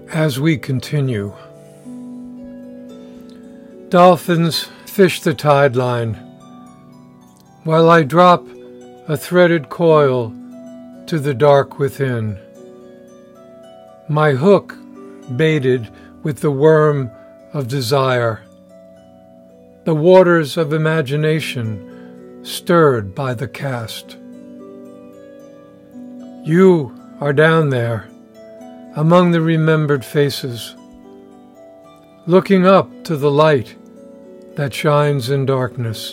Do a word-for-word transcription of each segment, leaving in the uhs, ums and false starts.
As we continue, dolphins fish the tide line, while I drop a threaded coil to the dark within. My hook baited with the worm of desire, the waters of imagination stirred by the cast. You are down there, among the remembered faces, looking up to the light that shines in darkness.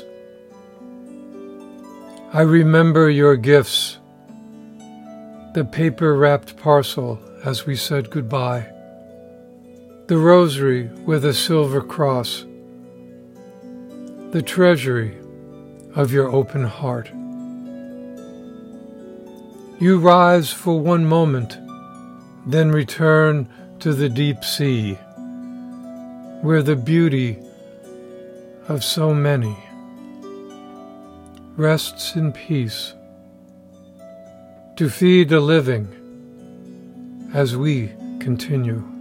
I remember your gifts, the paper-wrapped parcel as we said goodbye, the rosary with a silver cross, the treasury of your open heart. You rise for one moment, then return to the deep sea, where the beauty of so many rests in peace, to feed the living as we continue.